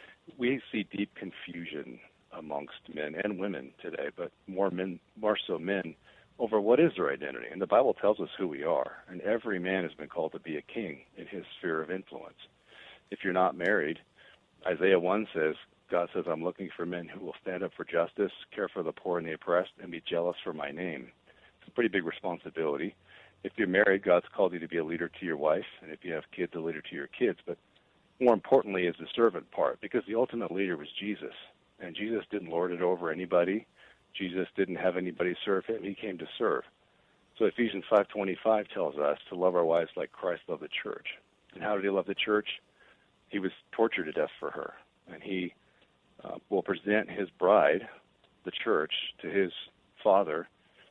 We see deep confusion amongst men and women today, but more men, more so men, over what is their identity. And the Bible tells us who we are, and every man has been called to be a king in his sphere of influence. If you're not married, Isaiah one says, God says, I'm looking for men who will stand up for justice, care for the poor and the oppressed, and be jealous for my name. It's a pretty big responsibility. If you're married, God's called you to be a leader to your wife, and if you have kids, a leader to your kids. But more importantly is the servant part, because the ultimate leader was Jesus. And Jesus didn't lord it over anybody. Jesus didn't have anybody serve him. He came to serve. So Ephesians five twenty-five tells us to love our wives like Christ loved the church. And how did he love the church? He was tortured to death for her. And he uh, will present his bride, the church, to his Father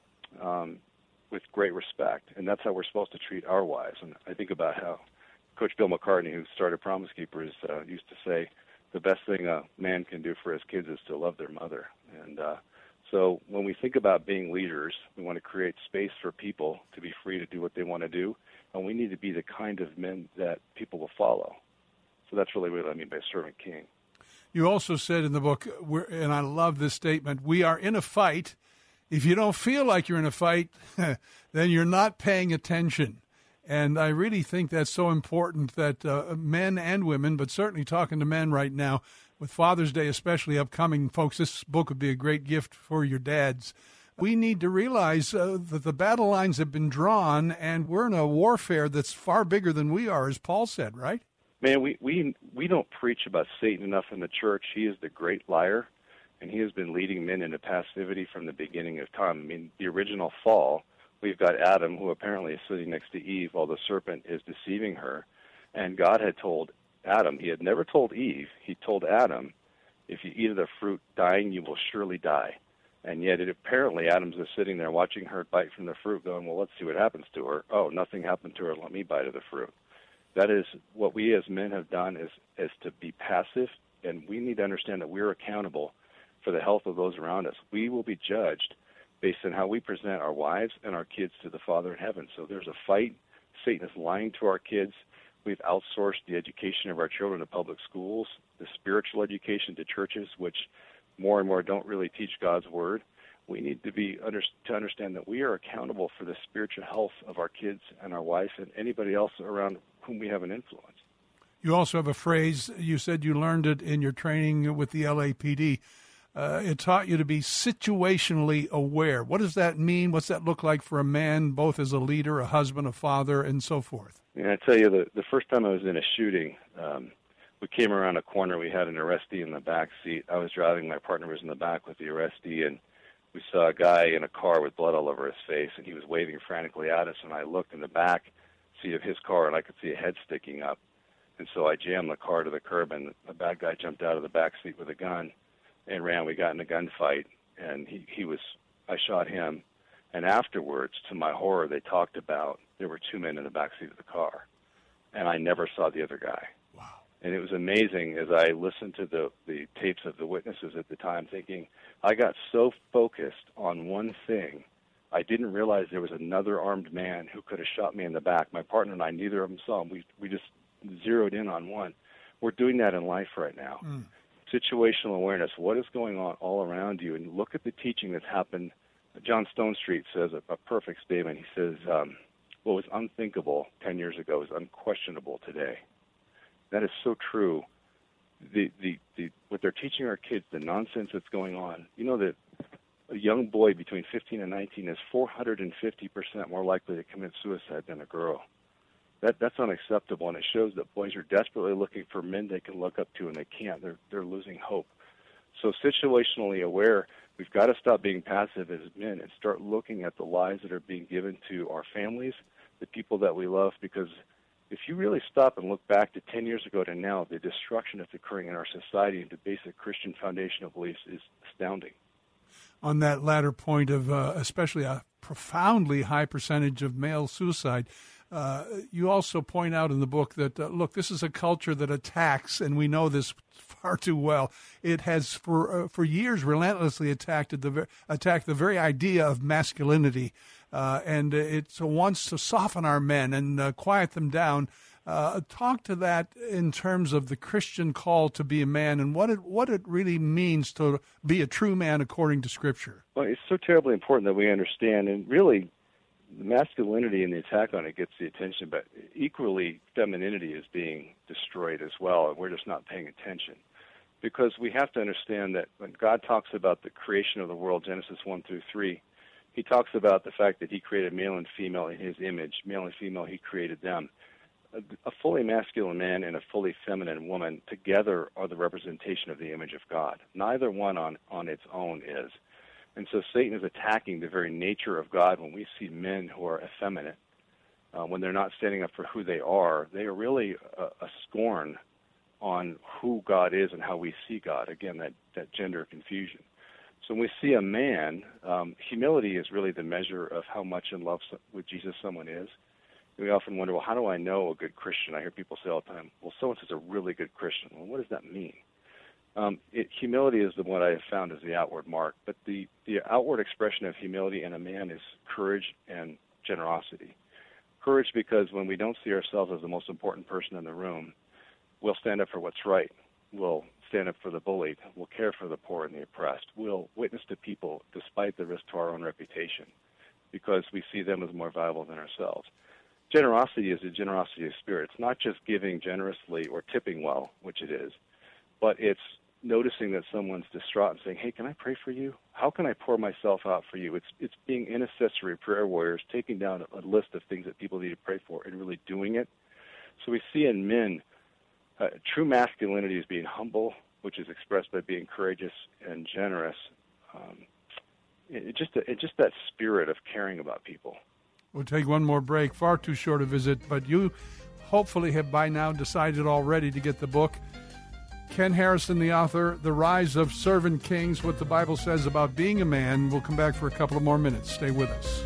um, with great respect. And that's how we're supposed to treat our wives. And I think about how Coach Bill McCartney, who started Promise Keepers, uh, used to say, the best thing a man can do for his kids is to love their mother. And uh, so when we think about being leaders, we want to create space for people to be free to do what they want to do, and we need to be the kind of men that people will follow. So that's really what I mean by servant king. You also said in the book, and I love this statement, we are in a fight. If you don't feel like you're in a fight, then you're not paying attention. And I really think that's so important that uh, men and women, but certainly talking to men right now, with Father's Day especially upcoming, folks, this book would be a great gift for your dads. We need to realize uh, that the battle lines have been drawn, and we're in a warfare that's far bigger than we are, as Paul said, right? Man, we, we, we don't preach about Satan enough in the church. He is the great liar, and he has been leading men into passivity from the beginning of time. I mean, the original fall, we've got Adam, who apparently is sitting next to Eve while the serpent is deceiving her. And God had told Adam, he had never told Eve, he told Adam, if you eat of the fruit, dying, you will surely die. And yet it apparently Adam's just sitting there watching her bite from the fruit going, well, let's see what happens to her. Oh, nothing happened to her. Let me bite of the fruit. That is what we as men have done is, is to be passive, and we need to understand that we're accountable for the health of those around us. We will be judged based on how we present our wives and our kids to the Father in heaven. So there's a fight. Satan is lying to our kids. We've outsourced the education of our children to public schools, the spiritual education to churches, which more and more don't really teach God's Word. We need to be under, to understand that we are accountable for the spiritual health of our kids and our wife and anybody else around whom we have an influence. You also have a phrase, you said you learned it in your training with the L A P D. Uh, it taught you to be situationally aware. What does that mean? What's that look like for a man, both as a leader, a husband, a father, and so forth? And I tell you, the, the first time I was in a shooting, um, we came around a corner. We had an arrestee in the back seat. I was driving. My partner was in the back with the arrestee, and we saw a guy in a car with blood all over his face, and he was waving frantically at us. And I looked in the back seat of his car, and I could see a head sticking up. And so I jammed the car to the curb, and the bad guy jumped out of the back seat with a gun and ran. We got in a gunfight, and he, he was, I shot him. And afterwards, to my horror, they talked about there were two men in the backseat of the car, and I never saw the other guy. Wow. And it was amazing as I listened to the, the tapes of the witnesses at the time, thinking, I got so focused on one thing, I didn't realize there was another armed man who could have shot me in the back. My partner and I, neither of them saw him. We, we just zeroed in on one. We're doing that in life right now. Mm. Situational awareness, what is going on all around you? And look at the teaching that's happened. John Stonestreet says a, a perfect statement. He says, um, what was unthinkable ten years ago is unquestionable today. That is so true. The, the, the, what they're teaching our kids, the nonsense that's going on, you know that a young boy between fifteen and nineteen is four hundred fifty percent more likely to commit suicide than a girl. That, that's unacceptable, and it shows that boys are desperately looking for men they can look up to, and they can't. They're, they're losing hope. So situationally aware, we've got to stop being passive as men and start looking at the lies that are being given to our families, the people that we love, because if you really stop and look back to ten years ago to now, the destruction that's occurring in our society and the basic Christian foundational beliefs is astounding. On that latter point of uh, especially a profoundly high percentage of male suicide, uh, you also point out in the book that, uh, look, this is a culture that attacks, and we know this far too well. It has for uh, for years relentlessly attacked the, attacked the very idea of masculinity, uh, and it wants to soften our men and uh, quiet them down. Uh, talk to that in terms of the Christian call to be a man and what it what it really means to be a true man according to Scripture. Well, it's so terribly important that we understand, and really, the masculinity and the attack on it gets the attention, but equally, femininity is being destroyed as well, and we're just not paying attention. Because we have to understand that when God talks about the creation of the world, Genesis one through three, he talks about the fact that he created male and female in his image. Male and female, he created them. A fully masculine man and a fully feminine woman together are the representation of the image of God. Neither one on, on its own is. And so Satan is attacking the very nature of God when we see men who are effeminate. Uh, when they're not standing up for who they are, they are really a, a scorn on who God is and how we see God. Again, that, that gender confusion. So when we see a man, um, humility is really the measure of how much in love with Jesus someone is. We often wonder, well, how do I know a good Christian? I hear people say all the time, well, so-and-so's a really good Christian. Well, what does that mean? Um, it, humility is the one I have found as the outward mark, but the, the outward expression of humility in a man is courage and generosity. Courage because when we don't see ourselves as the most important person in the room, we'll stand up for what's right. We'll stand up for the bullied. We'll care for the poor and the oppressed. We'll witness to people despite the risk to our own reputation because we see them as more valuable than ourselves. Generosity is a generosity of spirit. It's not just giving generously or tipping well, which it is, but it's noticing that someone's distraught and saying, hey, can I pray for you? How can I pour myself out for you? It's it's being intercessory prayer warriors, taking down a list of things that people need to pray for and really doing it. So we see in men, uh, true masculinity is being humble, which is expressed by being courageous and generous. Um, it, it just it just that spirit of caring about people. We'll take one more break. Far too short a visit, but you hopefully have by now decided already to get the book. Ken Harrison, the author, The Rise of Servant Kings, What the Bible Says About Being a Man. We'll come back for a couple of more minutes. Stay with us.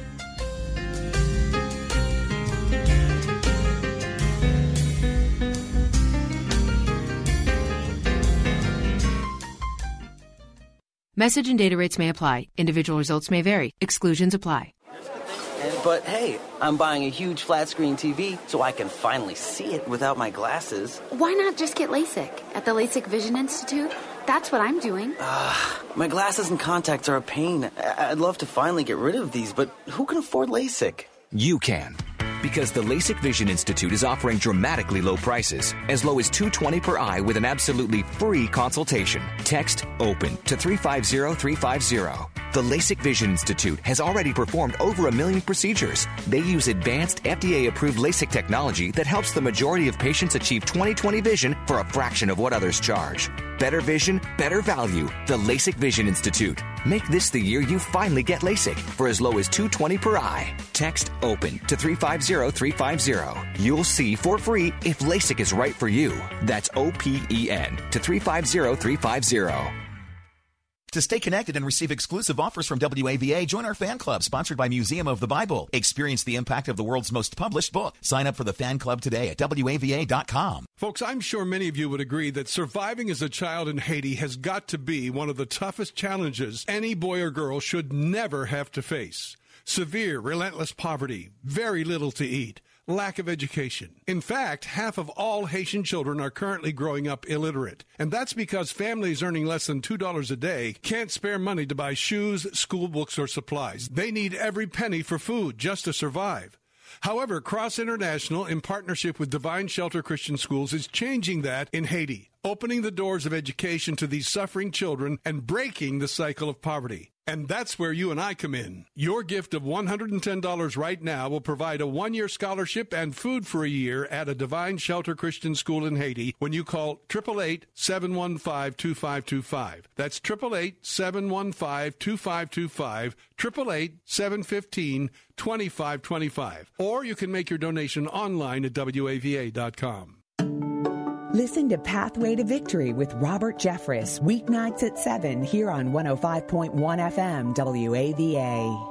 Message and data rates may apply. Individual results may vary. Exclusions apply. But hey, I'm buying a huge flat screen T V so I can finally see it without my glasses. Why not just get LASIK at the LASIK Vision Institute? That's what I'm doing. Uh, my glasses and contacts are a pain. I'd love to finally get rid of these, but who can afford LASIK? You can. Because the LASIK Vision Institute is offering dramatically low prices, as low as two hundred twenty dollars per eye with an absolutely free consultation. Text OPEN to three five zero three five zero. The LASIK Vision Institute has already performed over a million procedures. They use advanced F D A-approved LASIK technology that helps the majority of patients achieve twenty twenty vision for a fraction of what others charge. Better vision, better value. The LASIK Vision Institute. Make this the year you finally get LASIK for as low as two hundred twenty dollars per eye. Text OPEN to three five zero three five zero. You'll see for free if LASIK is right for you. That's O P E N to three five zero three five zero. To stay connected and receive exclusive offers from W A V A, join our fan club sponsored by Museum of the Bible. Experience the impact of the world's most published book. Sign up for the fan club today at W A V A dot com. Folks, I'm sure many of you would agree that surviving as a child in Haiti has got to be one of the toughest challenges any boy or girl should never have to face. Severe, relentless poverty, very little to eat, lack of education. In fact, half of all Haitian children are currently growing up illiterate. And that's because families earning less than two dollars a day can't spare money to buy shoes, school books, or supplies. They need every penny for food just to survive. However, Cross International, in partnership with Divine Shelter Christian Schools, is changing that in Haiti, opening the doors of education to these suffering children and breaking the cycle of poverty. And that's where you and I come in. Your gift of one hundred ten dollars right now will provide a one-year scholarship and food for a year at a Divine Shelter Christian School in Haiti when you call eight eight eight, seven one five, two five two five. That's eight eight eight, seven one five, two five two five, eight eight eight, seven one five, two five two five. Or you can make your donation online at W A V A dot com. Listen to Pathway to Victory with Robert Jeffress, weeknights at seven here on one oh five point one F M W A V A.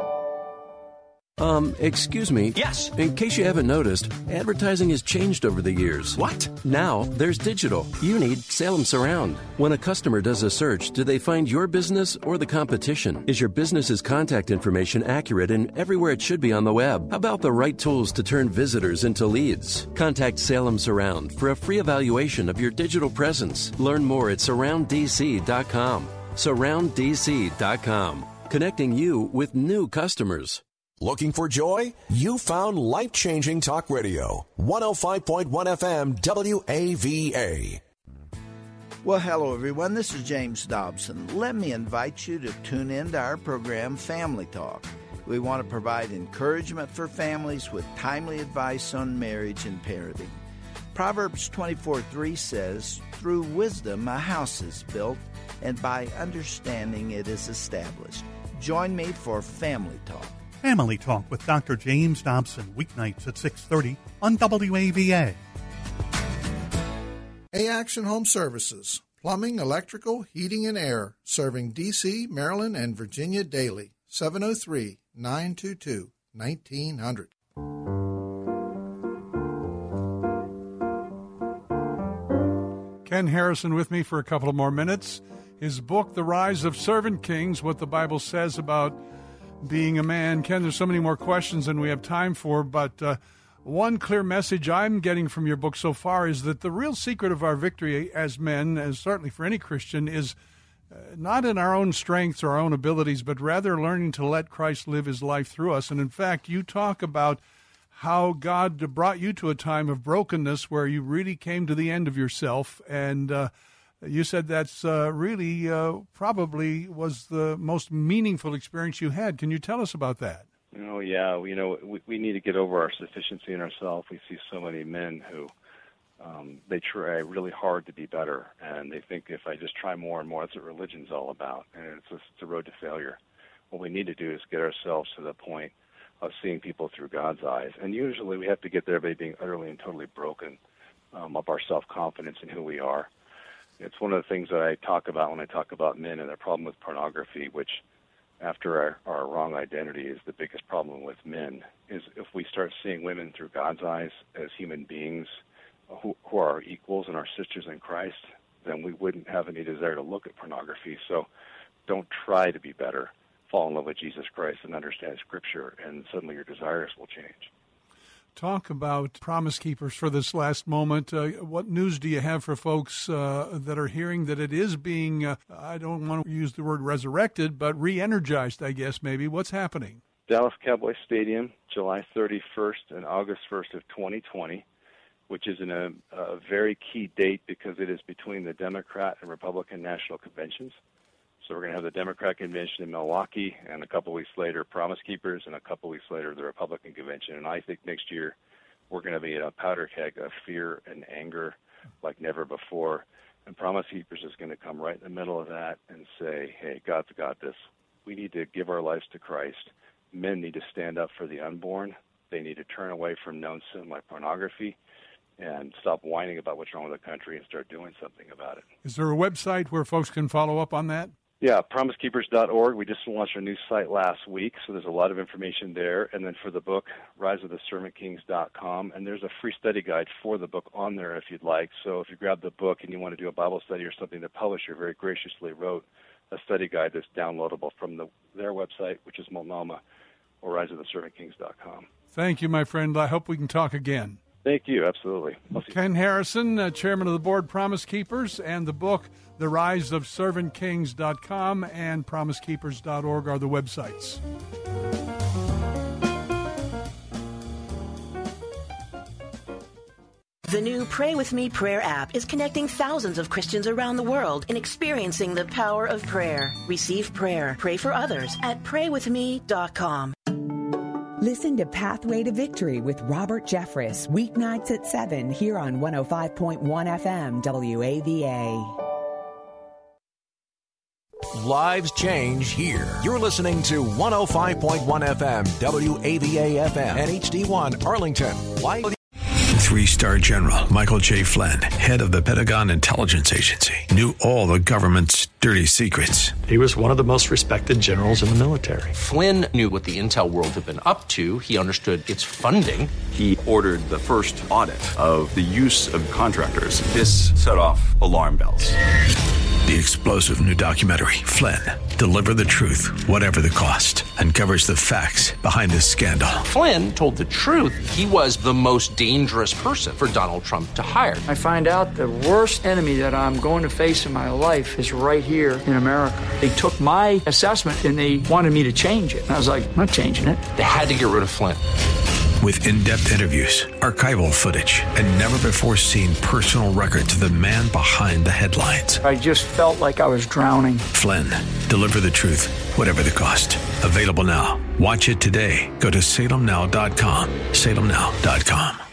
Um, excuse me. Yes. In case you haven't noticed, advertising has changed over the years. What? Now, there's digital. You need Salem Surround. When a customer does a search, do they find your business or the competition? Is your business's contact information accurate and everywhere it should be on the web? How about the right tools to turn visitors into leads? Contact Salem Surround for a free evaluation of your digital presence. Learn more at surround D C dot com. surround D C dot com. Connecting you with new customers. Looking for joy? You found life-changing talk radio. one oh five point one F M W A V A. Well, hello, everyone. This is James Dobson. Let me invite you to tune in to our program, Family Talk. We want to provide encouragement for families with timely advice on marriage and parenting. Proverbs twenty-four three says, "Through wisdom a house is built, and by understanding it is established." Join me for Family Talk. Family Talk with Doctor James Dobson, weeknights at six thirty on W A V A. A-Action Home Services, plumbing, electrical, heating, and air, serving D C, Maryland, and Virginia daily. seven oh three, nine two two, nineteen hundred. Ken Harrison with me for a couple of more minutes. His book, The Rise of Servant Kings, What the Bible Says About Being a Man. Ken, there's so many more questions than we have time for, but uh, one clear message I'm getting from your book so far is that the real secret of our victory as men, as certainly for any Christian, is uh, not in our own strengths or our own abilities, but rather learning to let Christ live his life through us. And in fact, you talk about how God brought you to a time of brokenness where you really came to the end of yourself, and uh, you said that's uh, really uh, probably was the most meaningful experience you had. Can you tell us about that? Oh, yeah. You know, we, we need to get over our sufficiency in ourselves. We see so many men who um, they try really hard to be better, and they think if I just try more and more, that's what religion's all about, and it's, just, it's a road to failure. What we need to do is get ourselves to the point of seeing people through God's eyes, and usually we have to get there by being utterly and totally broken um, of our self-confidence in who we are. It's one of the things that I talk about when I talk about men and their problem with pornography, which after our, our wrong identity is the biggest problem with men, is if we start seeing women through God's eyes as human beings who, who are our equals and our sisters in Christ, then we wouldn't have any desire to look at pornography. So don't try to be better. Fall in love with Jesus Christ and understand Scripture, and suddenly your desires will change. Talk about Promise Keepers for this last moment. Uh, what news do you have for folks uh, that are hearing that it is being, uh, I don't want to use the word resurrected, but re-energized, I guess, maybe? What's happening? Dallas Cowboy Stadium, July thirty-first and August first of twenty twenty, which is in a, a very key date because it is between the Democrat and Republican national conventions. So we're going to have the Democrat convention in Milwaukee, and a couple weeks later, Promise Keepers, and a couple weeks later, the Republican convention. And I think next year we're going to be in a powder keg of fear and anger like never before. And Promise Keepers is going to come right in the middle of that and say, hey, God's got this. We need to give our lives to Christ. Men need to stand up for the unborn. They need to turn away from known sin like pornography and stop whining about what's wrong with the country and start doing something about it. Is there a website where folks can follow up on that? Yeah, promise keepers dot org. We just launched our new site last week, so there's a lot of information there. And then for the book, rise of the servant kings dot com. And there's a free study guide for the book on there if you'd like. So if you grab the book and you want to do a Bible study or something, the publisher very graciously wrote a study guide that's downloadable from the, their website, which is Multnomah, or rise of the servant kings dot com. Thank you, my friend. I hope we can talk again. Thank you. Absolutely. Ken Harrison, uh, chairman of the board, Promise Keepers, and the book, the rise of servant kings dot com and promise keepers dot org are the websites. The new Pray With Me prayer app is connecting thousands of Christians around the world in experiencing the power of prayer. Receive prayer. Pray for others at pray with me dot com. Listen to Pathway to Victory with Robert Jeffress, weeknights at seven here on one oh five point one F M W A V A. Lives change here. You're listening to one oh five point one F M W A V A F M and H D one Arlington. Live. Three-star General Michael J. Flynn, head of the Pentagon Intelligence Agency, knew all the government's dirty secrets. He was one of the most respected generals in the military. Flynn knew what the intel world had been up to. He understood its funding. He ordered the first audit of the use of contractors. This set off alarm bells. The explosive new documentary, Flynn, Deliver the Truth, Whatever the Cost, uncovers the facts behind this scandal. Flynn told the truth. He was the most dangerous person for Donald Trump to hire. I find out the worst enemy that I'm going to face in my life is right here in America. They took my assessment and they wanted me to change it. And I was like, I'm not changing it. They had to get rid of Flynn. With in-depth interviews, archival footage, and never-before-seen personal records of the man behind the headlines. I just felt like I was drowning. Flynn, Deliver the Truth, Whatever the Cost. Available now. Watch it today. Go to salem now dot com. salem now dot com.